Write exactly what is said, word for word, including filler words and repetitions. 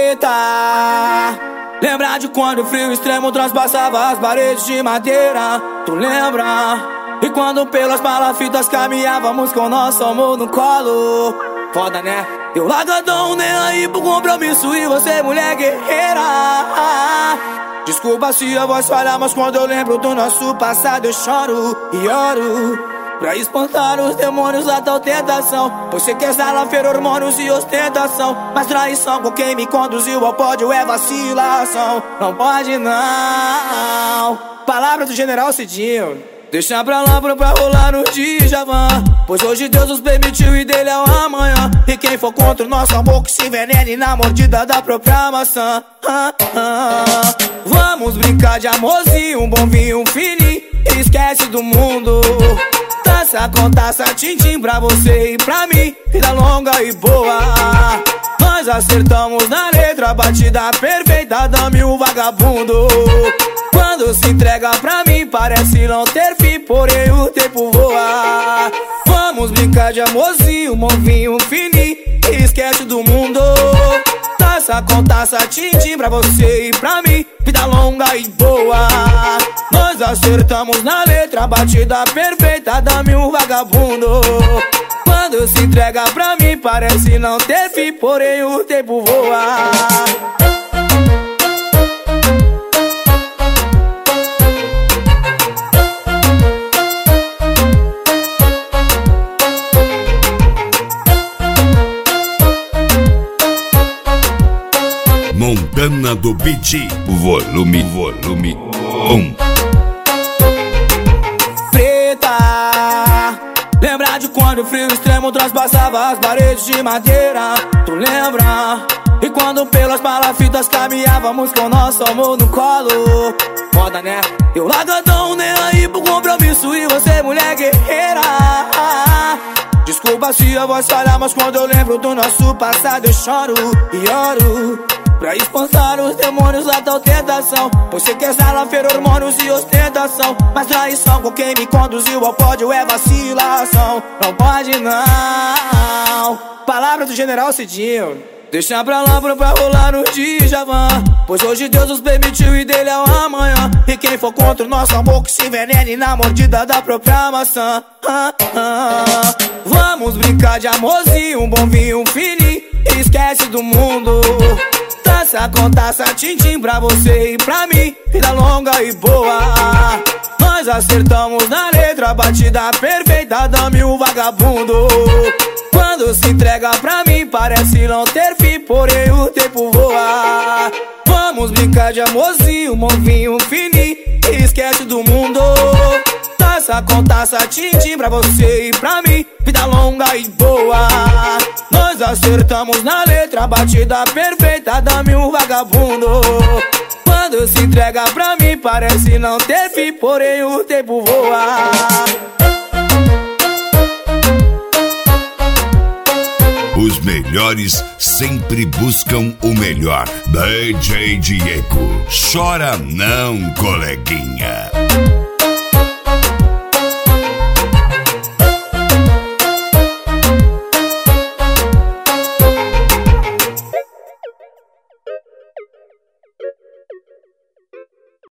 Preta, lembra de quando o frio extremo transpassava as paredes de madeira? Tu lembra? E quando pelas palafitas caminhávamos com nosso amor no colo? Foda, né? Eu largadão, nem aí pro compromisso, e você mulher guerreira. Desculpa se a voz falha, mas quando eu lembro do nosso passado eu choro e oro pra espantar os demônios da tal tentação. Você quer salafeiro, hormônios e ostentação, mas traição com quem me conduziu ao pódio é vacilação. Não pode não. Palavra do general Cidinho. Deixa pra lá pra, pra rolar no Djavan, pois hoje Deus nos permitiu e dele é o amanhã. E quem for contra o nosso amor que se envenene na mordida da própria maçã. ah, ah. Vamos brincar de amorzinho, um bom vinho, um fininho, esquece do mundo. Taça com taça, tim-tim pra você e pra mim, vida longa e boa. Nós acertamos na letra, batida perfeita, dame o vagabundo. Quando se entrega pra mim parece não ter fim, porém o tempo voa. Vamos brincar de amorzinho, um vinho, um fininho, esquece do mundo. Taça com taça, tim-tim pra você e pra mim, vida longa e boa. Nós acertamos na letra, batida perfeita, dame um vagabundo. Quando se entrega pra mim parece não ter fim, porém o tempo voa. Montana do Beat, volume, volume um. Preta, lembra de quando o frio extremo transpassava as paredes de madeira? Tu lembra? E quando pelas palafitas caminhávamos com nosso amor no colo? Foda, né? Eu largadão, nem aí pro compromisso, e você mulher guerreira. Desculpa se a voz falha, mas quando eu lembro do nosso passado eu choro e oro pra espantar os demônios da tal tentação. Você quer salafeiro, hormônios e ostentação, mas traição com quem me conduziu ao pódio é vacilação. Não pode não. Palavra do general Cidinho. Deixa pra lá pra, pra rolar no Djavan, pois hoje Deus nos permitiu e dele é o amanhã. E quem for contra o nosso amor que se envenene na mordida da própria maçã. ah, ah. Vamos brincar de amorzinho, um bom vinho, um fininho, esquece do mundo. Taça com taça, tim-tim pra você e pra mim, vida longa e boa. Nós acertamos na letra, batida perfeita, dame o vagabundo. Quando se entrega pra mim parece não ter fim, porém o tempo voa. Vamos brincar de amorzinho, um vinho, um fininho, esquece do mundo. Taça com taça, tim-tim pra você e pra mim, vida longa e boa. Nós acertamos na letra, batida perfeita, dame um vagabundo. Quando se entrega pra mim parece não ter fim, porém o tempo voa. Os melhores sempre buscam o melhor. D J Diego, chora não, coleguinha.